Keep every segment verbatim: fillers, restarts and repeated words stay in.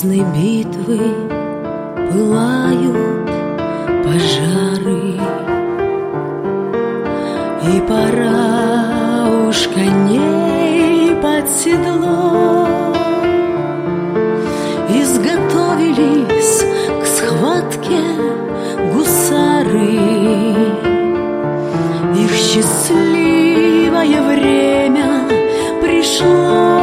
грозной битвы пылают пожары, и пора уж коней под седло. Изготовились к схватке гусары, их счастливое время пришло.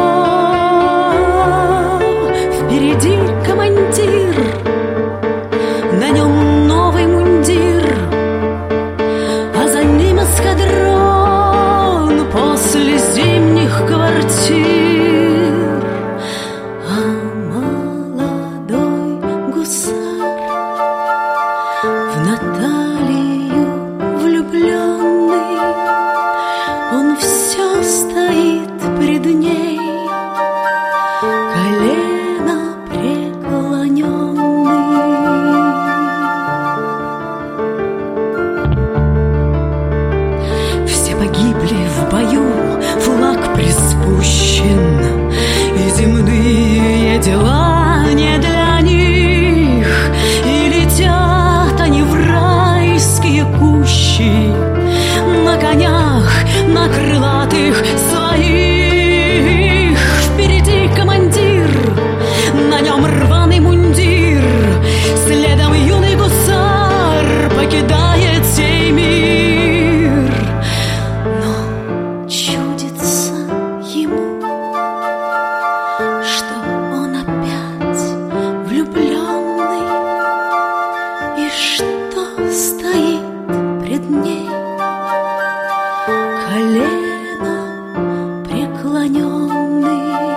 Впереди командир, на нем новый мундир, а за ним эскадрон после зимних квартир. А молодой гусар, в Наталью влюбленный, он все стоит пред ней, колено преклоненный. Все погибли в бою, флаг приспущен, и земные дела не для них, и летят они в райские кущи на конях, на крылатых своих. Впереди командир, на нем рваный мундир, следом юный гусар покидает сей мир. Но чудится ему, что он опять влюбленный, и что стоит пред ней, колено преклоненный.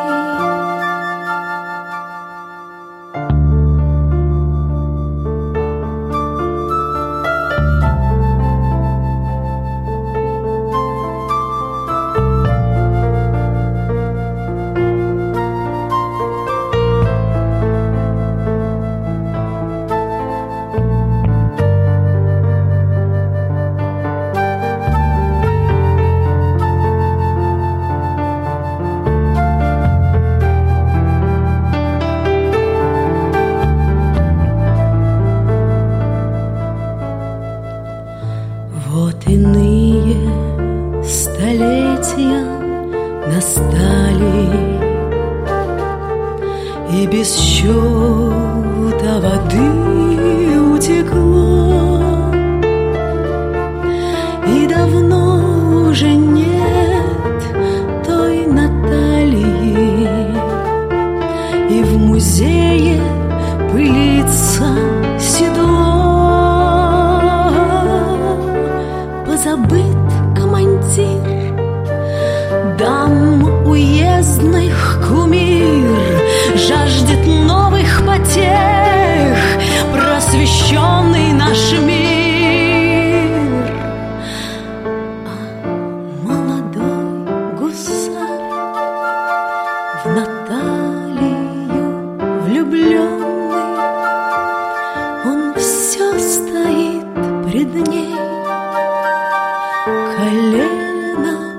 Вот иные столетия настали, и без счета воды утекло, и давно уже нет той Натальи, и в музее пылится седло. Позабыт командир, дам уездных кумир, жаждет новых потех просвещенный наш мир. А молодой гусар, в Наталью влюбленный, он все стоит пред ней, колено